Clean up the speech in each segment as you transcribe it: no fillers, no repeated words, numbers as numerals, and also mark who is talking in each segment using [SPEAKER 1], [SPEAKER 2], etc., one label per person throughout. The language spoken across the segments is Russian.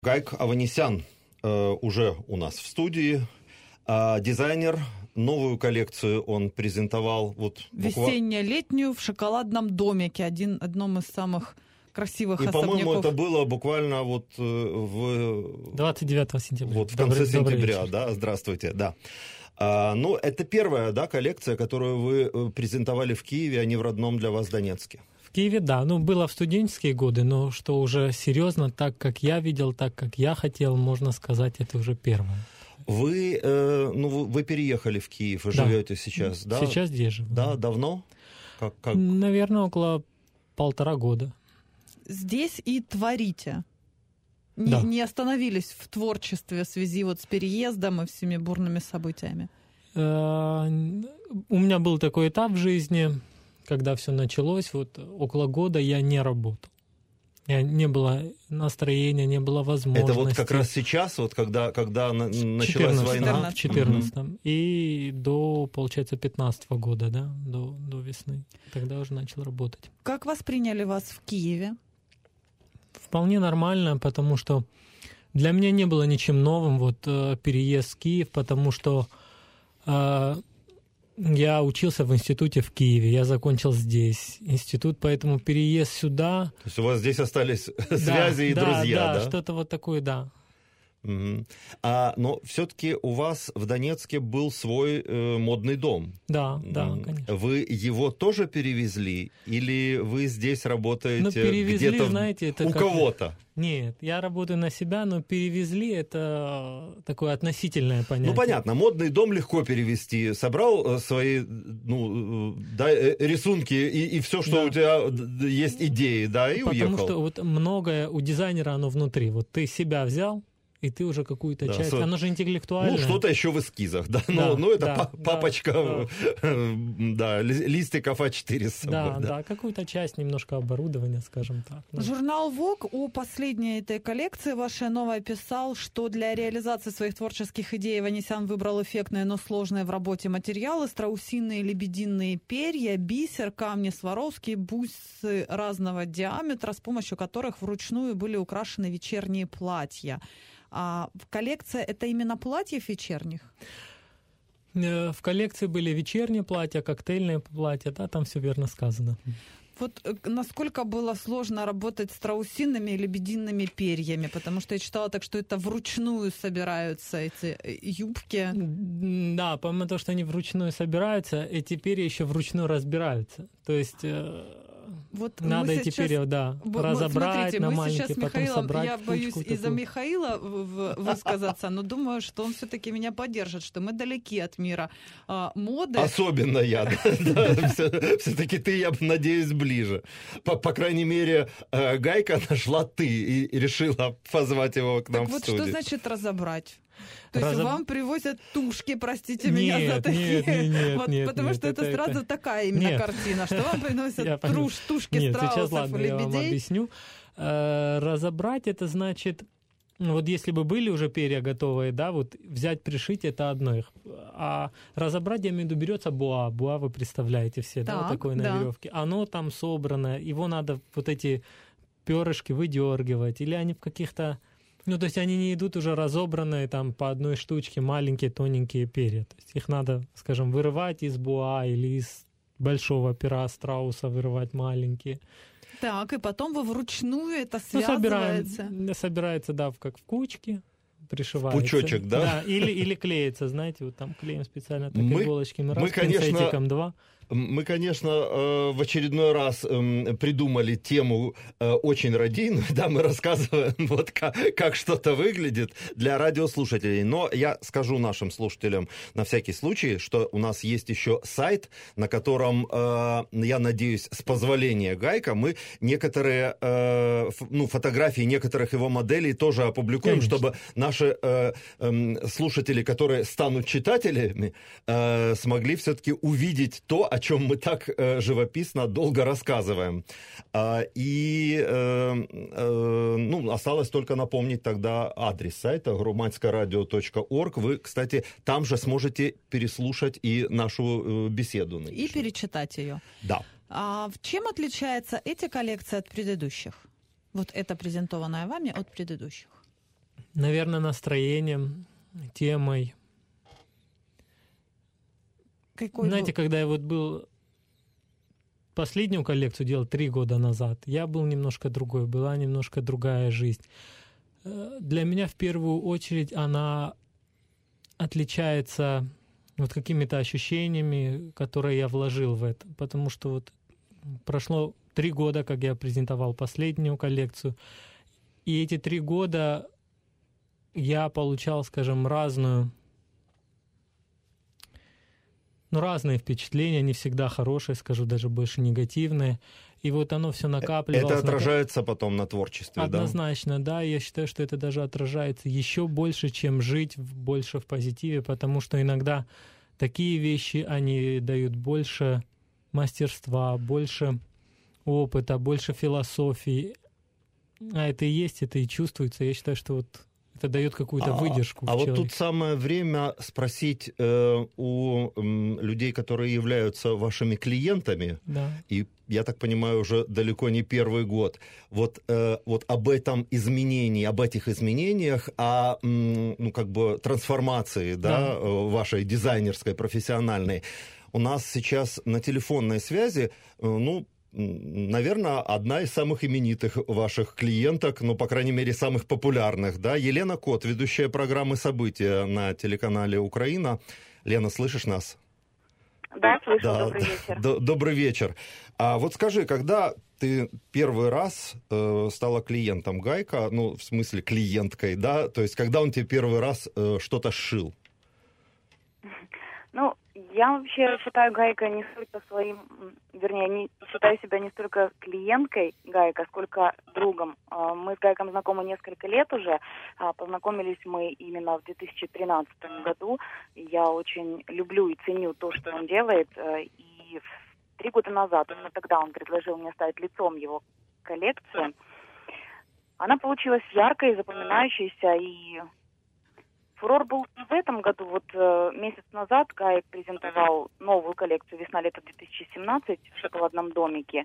[SPEAKER 1] Гайк Аванесян уже у нас в студии. Дизайнер, новую коллекцию он презентовал.
[SPEAKER 2] Весенне-летнюю в шоколадном домике, одном из самых красивых
[SPEAKER 1] и,
[SPEAKER 2] особняков.
[SPEAKER 1] по-моему, это было буквально в
[SPEAKER 3] 29 сентября.
[SPEAKER 1] В конце сентября, да, здравствуйте, да. Это первая, да, коллекция, которую вы презентовали в Киеве, а не в родном для вас Донецке.
[SPEAKER 3] В Киеве, да. Было в студенческие годы, но что уже серьезно, так как я видел, так как я хотел, можно сказать, это уже первое.
[SPEAKER 1] Вы переехали в Киев и живете сейчас, да?
[SPEAKER 3] Сейчас здесь живу.
[SPEAKER 1] Да, давно? Как?
[SPEAKER 3] Наверное, около 1,5 года.
[SPEAKER 2] Здесь и творите.
[SPEAKER 3] Да.
[SPEAKER 2] Не остановились в творчестве в связи с переездом и всеми бурными событиями?
[SPEAKER 3] У меня был такой этап в жизни, когда все началось, около года я не работал. Не было настроения, не было возможности.
[SPEAKER 1] Это как раз сейчас, когда началась война?
[SPEAKER 3] В 14-м. И до, получается, 15-го года, да, до весны. Тогда уже начал работать.
[SPEAKER 2] Как восприняли вас в Киеве?
[SPEAKER 3] Вполне нормально, потому что для меня не было ничем новым переезд в Киев, потому что я учился в институте в Киеве, я закончил здесь институт, поэтому переезд сюда...
[SPEAKER 1] То есть у вас здесь остались связи и друзья, да?
[SPEAKER 3] Да, что-то такое, да.
[SPEAKER 1] Угу. Но все-таки у вас в Донецке был свой модный дом.
[SPEAKER 3] Да, конечно.
[SPEAKER 1] Вы его тоже перевезли? Или вы здесь работаете
[SPEAKER 3] перевезли,
[SPEAKER 1] где-то
[SPEAKER 3] знаете, это
[SPEAKER 1] кого-то?
[SPEAKER 3] Нет, я работаю на себя, но перевезли — это такое относительное понятие.
[SPEAKER 1] Понятно, модный дом легко перевезти. Собрал свои рисунки и все, что у тебя есть идеи, да, и уехал.
[SPEAKER 3] Потому что многое у дизайнера, оно внутри. Ты себя взял, и ты уже какую-то часть, оно же интеллектуальное.
[SPEAKER 1] Что-то еще в эскизах, да. Папочка, листиков А4 с собой.
[SPEAKER 3] Да, какую-то часть, немножко оборудования, скажем так.
[SPEAKER 2] Журнал Vogue о последней этой коллекции вашей новой писал, что для реализации своих творческих идей Аванесян выбрал эффектные, но сложные в работе материалы: страусиные, лебединые перья, бисер, камни Сваровски, бусы разного диаметра, с помощью которых вручную были украшены вечерние платья. Коллекция — это именно платьев вечерних?
[SPEAKER 3] В коллекции были вечерние платья, коктейльные платья, да, там все верно сказано.
[SPEAKER 2] Насколько было сложно работать с страусиными и лебедиными перьями? Потому что я читала так, что это вручную собираются эти юбки.
[SPEAKER 3] Да, помимо того, что они вручную собираются, эти перья еще вручную разбираются. То есть... надо эти перья, разобрать на маленькие, потом собрать.
[SPEAKER 2] Я боюсь из-за Михаила высказаться, но думаю, что он все-таки меня поддержит, что мы далеки от мира моды.
[SPEAKER 1] Особенно я. Все-таки ты, я надеюсь, ближе. По крайней мере, Гайка нашла ты и решила позвать его к нам в студию.
[SPEAKER 2] Что значит разобрать? То есть вам привозят тушки, простите меня за такие.
[SPEAKER 3] Нет,
[SPEAKER 2] потому что это сразу такая именно картина, что вам приносят тушки страусов и лебедей.
[SPEAKER 3] Я вам объясню. Разобрать — это значит, если бы были уже перья готовые, да, взять, пришить — это одно их. А разобрать, я имею в виду, берется буа. Буа вы представляете все, да, такое на веревке. Оно там собрано, его надо эти перышки выдергивать, или они в каких-то... то есть они не идут уже разобранные там по одной штучке, маленькие тоненькие перья. То есть их надо, скажем, вырывать из буа или из большого пера страуса вырывать маленькие.
[SPEAKER 2] Так, и потом вручную это связывается?
[SPEAKER 3] Собирается, да, как в кучки, пришивается.
[SPEAKER 1] Пучочек, да?
[SPEAKER 3] Да, или клеится, знаете, там клеем специально так иголочками, пинцетиком 2.
[SPEAKER 1] Мы, конечно, в очередной раз придумали тему очень радийную, да, мы рассказываем, как что-то выглядит для радиослушателей. Но я скажу нашим слушателям на всякий случай, что у нас есть еще сайт, на котором, я надеюсь, с позволения Гайка, мы некоторые фотографии некоторых его моделей тоже опубликуем, конечно, чтобы наши слушатели, которые станут читателями, смогли все-таки увидеть то, о чем мы так живописно долго рассказываем. Осталось только напомнить тогда адрес сайта громадскорадио.орг. Вы, кстати, там же сможете переслушать и нашу беседу нынешнюю.
[SPEAKER 2] И перечитать ее.
[SPEAKER 1] Да.
[SPEAKER 2] Чем отличается эти коллекции от предыдущих? Это презентованная вами от предыдущих.
[SPEAKER 3] наверное, настроением, темой. Знаете, когда я вот был последнюю коллекцию делал 3 года назад, я был немножко другой, была немножко другая жизнь. Для меня в первую очередь она отличается вот какими-то ощущениями, которые я вложил в это. Потому что вот прошло 3 года, как я презентовал последнюю коллекцию, и эти 3 года я получал, скажем, разные впечатления, не всегда хорошие, скажу, даже больше негативные. И вот оно все накапливалось.
[SPEAKER 1] Это отражается потом на творчестве,
[SPEAKER 3] однозначно, да. Я считаю, что это даже отражается еще больше, чем жить больше в позитиве, потому что иногда такие вещи, они дают больше мастерства, больше опыта, больше философии. А это и есть, это и чувствуется. Я считаю, что вот это дает какую-то выдержку.
[SPEAKER 1] А вот тут самое время спросить у людей, которые являются вашими клиентами,
[SPEAKER 3] да.
[SPEAKER 1] И я так понимаю, уже далеко не первый год, вот об этом изменении, об этих изменениях, о трансформации, да, вашей дизайнерской, профессиональной. У нас сейчас на телефонной связи, наверное, одна из самых именитых ваших клиенток, по крайней мере, самых популярных, да, Елена Кот, ведущая программы «События» на телеканале «Украина». Лена, слышишь нас?
[SPEAKER 4] Да, слышу, добрый вечер.
[SPEAKER 1] Добрый вечер. А вот скажи, когда ты первый раз стала клиентом Гайка, в смысле клиенткой, да, то есть когда он тебе первый раз что-то сшил?
[SPEAKER 4] Я вообще считаю Гайка не столько не считаю себя не столько клиенткой Гайка, сколько другом. Мы с Гайком знакомы несколько лет уже. Познакомились мы именно в 2013 году. Я очень люблю и ценю то, что он делает. И 3 года назад, именно тогда он предложил мне стать лицом его коллекции. Она получилась яркой, запоминающейся, и фурор был и в этом году. Вот месяц назад Гай презентовал новую коллекцию «Весна-лето 2017» в «Шоколадном домике».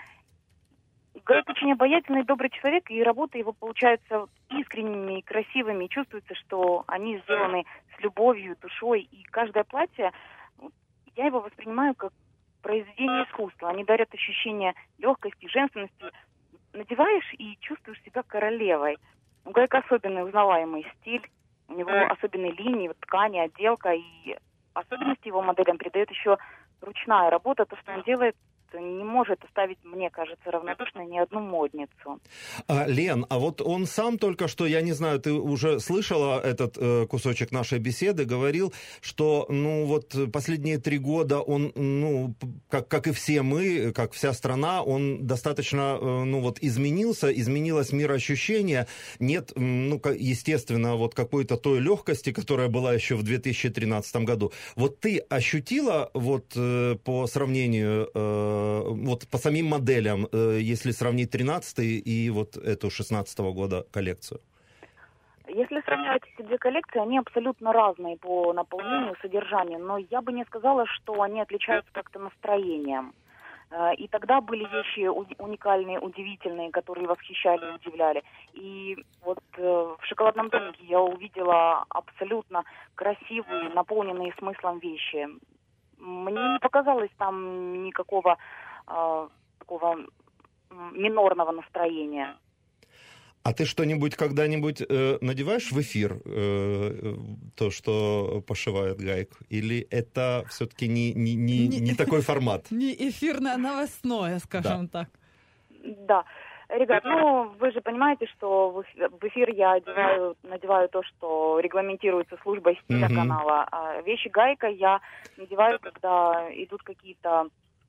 [SPEAKER 4] Гай очень обаятельный и добрый человек, и работы его получаются искренними и красивыми. И чувствуется, что они сделаны с любовью, душой. И каждое платье, я его воспринимаю как произведение искусства. Они дарят ощущение легкости, женственности. Надеваешь и чувствуешь себя королевой. У Гайка особенный узнаваемый стиль. У него особенные линии, ткани, отделка, и особенности его моделям придает еще ручная работа. То, что он делает, не может оставить, мне кажется, равнодушной ни одну модницу.
[SPEAKER 1] Лен, а вот он сам только что, я не знаю, ты уже слышала этот кусочек нашей беседы, говорил, что, последние 3 года он, как и все мы, как вся страна, он достаточно, изменилось мироощущение. Нет, естественно, какой-то той легкости, которая была еще в 2013 году. Вот ты ощутила, по сравнению по самим моделям, если сравнить 13-й и эту 16-го года коллекцию?
[SPEAKER 4] Если сравнивать эти 2 коллекции, они абсолютно разные по наполнению, содержанию, но я бы не сказала, что они отличаются как-то настроением. И тогда были вещи уникальные, удивительные, которые восхищали и удивляли. И в «Шоколадном домике» я увидела абсолютно красивые, наполненные смыслом вещи. Мне не показалось там никакого такого минорного настроения.
[SPEAKER 1] А ты что-нибудь когда-нибудь надеваешь в эфир то, что пошивает Гайк? Или это все-таки не такой формат?
[SPEAKER 2] Не эфирное, а новостное, скажем так.
[SPEAKER 4] Да. Ребят, вы же понимаете, что в эфир я надеваю то, что регламентируется службой стиля канала. А вещи Гайка я надеваю, когда идут какие-то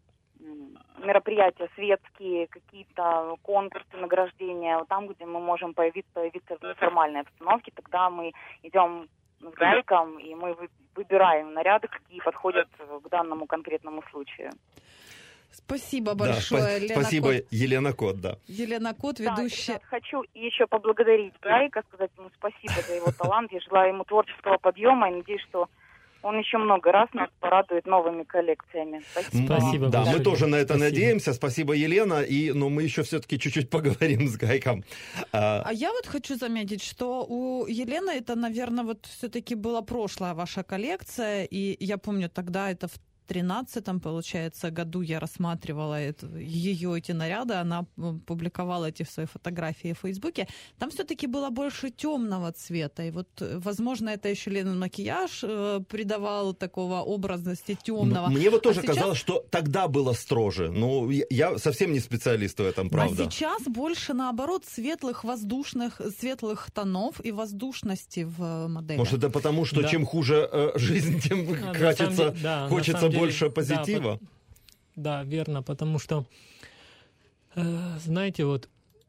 [SPEAKER 4] мероприятия светские, какие-то конкурсы, награждения. Там, где мы можем появиться в неформальной обстановке, тогда мы идем с Гайком, и мы выбираем наряды, какие подходят к данному конкретному случаю.
[SPEAKER 2] Спасибо большое, Елена
[SPEAKER 1] спасибо,
[SPEAKER 2] Кот.
[SPEAKER 1] Елена Кот, да.
[SPEAKER 2] Елена Кот, ведущая.
[SPEAKER 4] Да, хочу еще поблагодарить Гайка, сказать ему спасибо за его талант. Я желаю ему творческого подъема и надеюсь, что он еще много раз нас порадует новыми коллекциями.
[SPEAKER 3] Спасибо.
[SPEAKER 1] Да,
[SPEAKER 3] большое.
[SPEAKER 1] мы тоже на это
[SPEAKER 3] Спасибо.
[SPEAKER 1] надеемся. Спасибо, Елена. Но мы еще все-таки чуть-чуть поговорим с Гайком.
[SPEAKER 2] А я вот хочу заметить, что у Елены это, наверное, вот все-таки была прошлая ваша коллекция, и я помню, тогда это в 2013, получается, году я рассматривала ее эти наряды, она публиковала эти свои фотографии в Фейсбуке. Там все-таки было больше темного цвета, и вот, возможно, это еще Ленин макияж придавал такого образности темного.
[SPEAKER 1] Мне вот тоже
[SPEAKER 2] сейчас...
[SPEAKER 1] казалось, что тогда было строже. Ну, я совсем не специалист в этом, правда.
[SPEAKER 2] А сейчас больше, наоборот, светлых, воздушных, светлых тонов и воздушности в модели.
[SPEAKER 1] Может, это потому, что чем хуже жизнь, тем хочется больше позитива?
[SPEAKER 3] Да, верно, потому что, знаете, вот,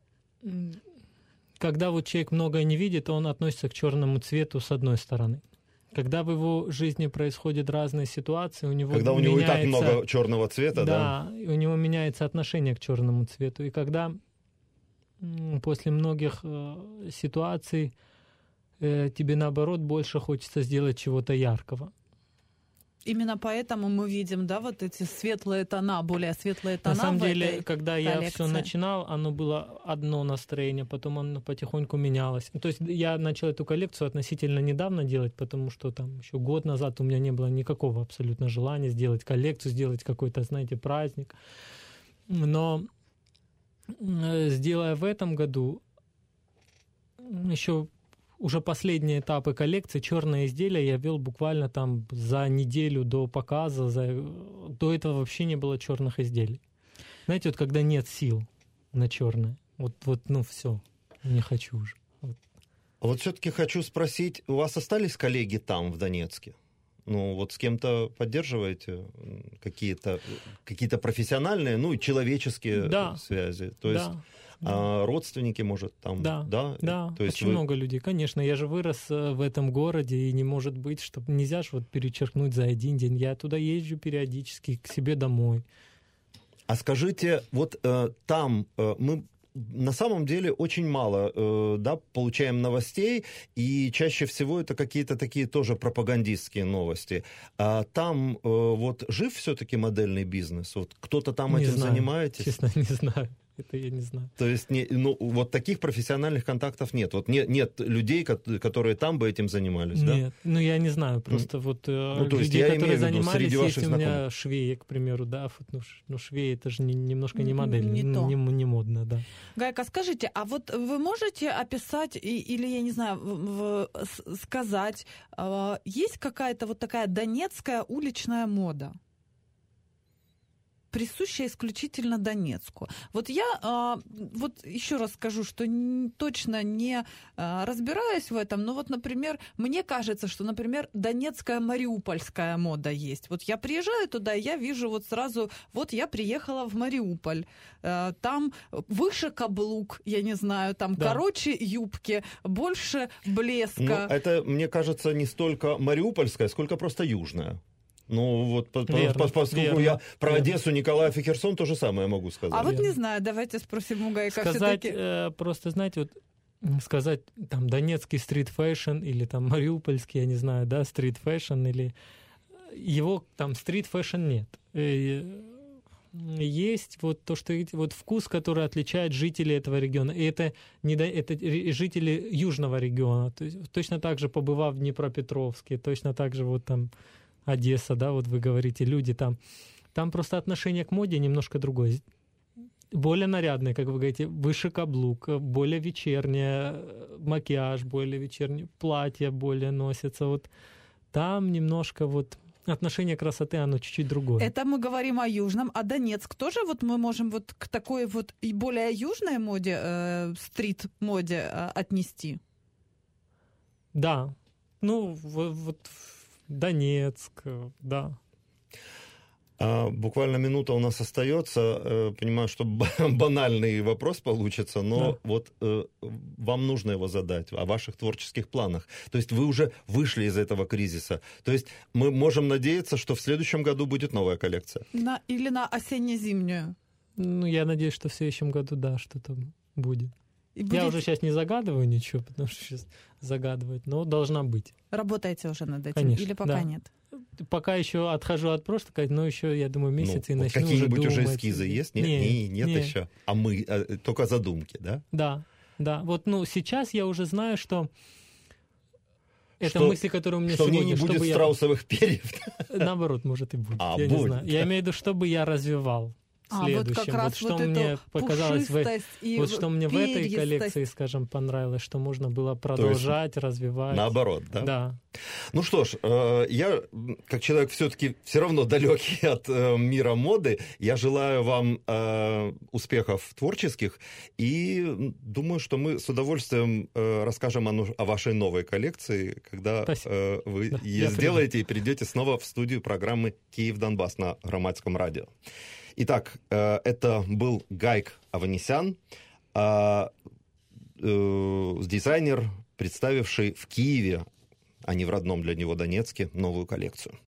[SPEAKER 3] когда вот человек многое не видит, он относится к черному цвету с одной стороны. Когда в его жизни происходят разные ситуации, у него
[SPEAKER 1] когда у него и так много черного цвета, да?
[SPEAKER 3] Да, у него меняется отношение к черному цвету. И когда после многих ситуаций тебе, наоборот, больше хочется сделать чего-то яркого.
[SPEAKER 2] Именно поэтому мы видим, да, вот эти светлые тона, более светлые тона.
[SPEAKER 3] На самом деле,
[SPEAKER 2] этой
[SPEAKER 3] когда
[SPEAKER 2] коллекции.
[SPEAKER 3] я все начинал, оно было одно настроение, потом оно потихоньку менялось. То есть я начал эту коллекцию относительно недавно делать, потому что там еще год назад у меня не было никакого абсолютно желания сделать коллекцию, сделать какой-то, знаете, праздник. Но сделая в этом году еще уже последние этапы коллекции, черные изделия я вел буквально там за неделю до показа. До этого вообще не было черных изделий. Знаете, вот когда нет сил на черное, ну все, не хочу уже.
[SPEAKER 1] Вот все-таки хочу спросить, у вас остались коллеги там, в Донецке? Ну, вот с кем-то поддерживаете какие-то профессиональные, ну, и человеческие связи? То есть родственники, может, там?
[SPEAKER 3] Да,
[SPEAKER 1] То есть
[SPEAKER 3] очень много людей. Конечно, я же вырос в этом городе, и не может быть, чтобы нельзя же вот перечеркнуть за один день. Я туда езжу периодически к себе домой.
[SPEAKER 1] А скажите, вот там мы... На самом деле очень мало получаем новостей, и чаще всего это какие-то такие тоже пропагандистские новости. А там вот жив все-таки модельный бизнес? Вот кто-то там этим занимаетесь?
[SPEAKER 3] Честно, не знаю. Это я не знаю.
[SPEAKER 1] То есть вот таких профессиональных контактов нет? Вот нет людей, которые там бы этим занимались, да?
[SPEAKER 3] Нет, я не знаю. Просто вот людей, которые занимались, есть у меня швеи, к примеру, да. Ну, швеи, это же немножко не модель, не модно, да.
[SPEAKER 2] Гайка, скажите, а вот вы можете описать или, я не знаю, сказать, есть какая-то вот такая донецкая уличная мода? Присущая исключительно Донецку. Вот я вот еще раз скажу, что точно не разбираюсь в этом, но вот, например, мне кажется, что, например, донецкая мариупольская мода есть. Вот я приезжаю туда, и я вижу вот сразу, вот я приехала в Мариуполь, там выше каблук, я не знаю, там короче юбки, больше блеска.
[SPEAKER 1] Ну, это, мне кажется, не столько мариупольская, сколько просто южная. Ну, вот поскольку я про Одессу, Николаев и Херсон, то же самое могу сказать.
[SPEAKER 2] А вот не знаю, давайте спросим у Гайка.
[SPEAKER 3] Сказать, просто, знаете, вот сказать, там, донецкий стрит-фэшн или там мариупольский, я не знаю, да, стрит-фэшн, или его там стрит-фэшн нет. Есть вот то, что вот вкус, который отличает жителей этого региона. И это жители южного региона. То есть, точно так же, побывав в Днепропетровске, точно так же вот там Одесса, да, вот вы говорите, люди там просто отношение к моде немножко другое. Более нарядное, как вы говорите, выше каблук, более вечернее, макияж более вечерний, платья более носятся. Вот там немножко вот отношение красоты, оно чуть-чуть другое.
[SPEAKER 2] Это мы говорим о южном, а Донецк тоже вот мы можем вот к такой вот и более южной моде, стрит-моде отнести?
[SPEAKER 3] Да, ну вот Донецк, да.
[SPEAKER 1] Буквально минута у нас остается. Понимаю, что банальный вопрос получится, но вот вам нужно его задать о ваших творческих планах. То есть вы уже вышли из этого кризиса. То есть мы можем надеяться, что в следующем году будет новая коллекция.
[SPEAKER 2] Или на осенне-зимнюю?
[SPEAKER 3] Ну, я надеюсь, что в следующем году, да, что-то будет. Я уже сейчас не загадываю ничего, потому что сейчас загадывать, но должна быть.
[SPEAKER 2] Работаете уже над этим?
[SPEAKER 3] Конечно,
[SPEAKER 2] или пока нет?
[SPEAKER 3] пока еще отхожу от прошлого, но еще, я думаю, месяц и начну
[SPEAKER 1] какие-нибудь
[SPEAKER 3] уже
[SPEAKER 1] уже эскизы есть? Нет еще. А мы только задумки, да?
[SPEAKER 3] Да. Вот, сейчас я уже знаю, что это мысли, которые у меня
[SPEAKER 1] что
[SPEAKER 3] сегодня...
[SPEAKER 1] Что в ней не будет страусовых перьев?
[SPEAKER 3] Наоборот, может и будет,
[SPEAKER 1] я не знаю.
[SPEAKER 3] Я имею в виду, чтобы я развивал следующем.
[SPEAKER 2] Вот как раз
[SPEAKER 3] что мне показалось что мне в этой коллекции, скажем, понравилось, что можно было продолжать, развивать.
[SPEAKER 1] Наоборот, да?
[SPEAKER 3] Да.
[SPEAKER 1] Ну что ж, я, как человек все-таки все равно далекий от мира моды, я желаю вам успехов творческих и думаю, что мы с удовольствием расскажем о вашей новой коллекции, когда вы ее сделаете и придете снова в студию программы «Киев-Донбасс» на Громадском радио. Итак, это был Гайк Аванесян, дизайнер, представивший в Киеве, а не в родном для него Донецке, новую коллекцию.